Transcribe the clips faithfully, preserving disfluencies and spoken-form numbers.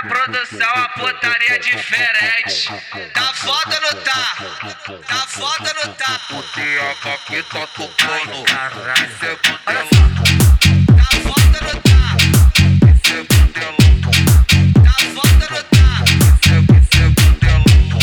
produção, a putaria diferente. Tá foda ou não tá? Tá foda ou não tá? O D H aqui tá tocando. Caralho, Cê é olha modelão. só. Tá foda ou não tá? Cê é modelão. Tá foda ou não tá? Cê é, cê é modelão.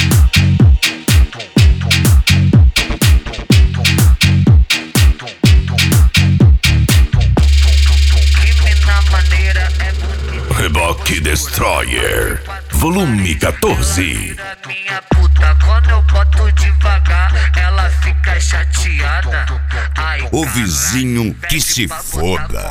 Reboque Destroyer, volume quatorze. Minha puta, quando eu boto devagar, ela fica chateada. Ai, O vizinho que se foda.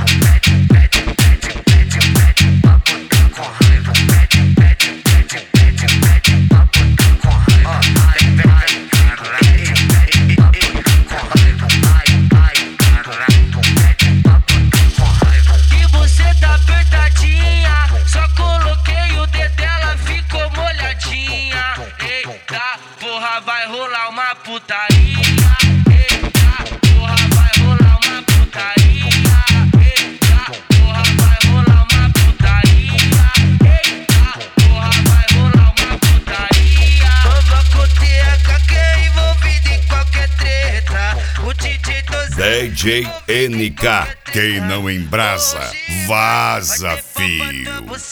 E você tá apertadinha, só coloquei o dedo dela, ficou molhadinha. Eita, porra, vai rolar uma putaria. Eita, porra, vai rolar uma putaria. Eita, porra, vai rolar uma putaria. Eita, porra, vai rolar uma putaria. Vamos com o T H que é envolvido em qualquer treta. O D J dos D J N K, quem não embrasa, vaza, fio.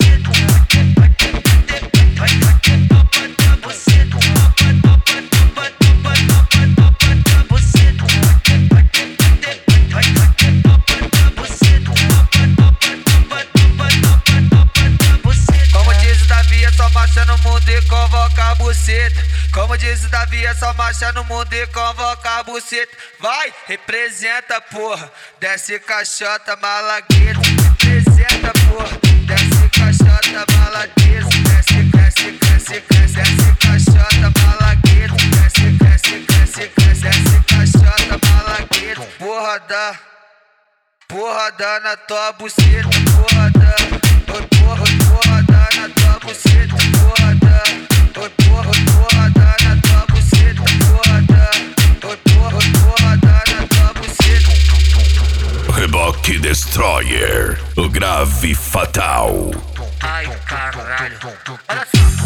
Como diz o Davi, é só marcha no mundo e convoca a buceta. Como diz o Davi, é só marcha no mundo e convoca a buceta. Vai, representa, porra, desce caixota, malagueta. Representa, porra, desce caixota, malagueta. Desce, desce, desce, desce, desce caixota, malagueta. Desce, desce, desce, desce, desce caixota, malagueta. Porra da, porra da na tua buceta, porra da. Oi, porra, porra da na tua buceta, porra da. Oi, porra, porra da na tua buceta, porra da. Oi, porra, porra da na tua buceta. Reboque Destroyer, o grave fatal. Ai, caralho. Olha só.